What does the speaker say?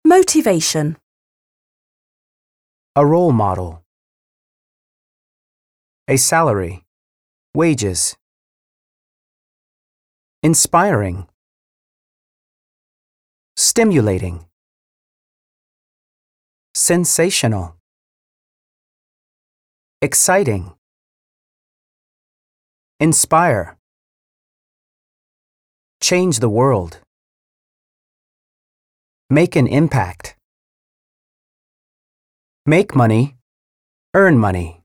Motivation. A role model. A salary. Wages. Inspiring. Stimulating. Sensational. Exciting. Inspire. Change the world. Make an impact. Make money. Earn money.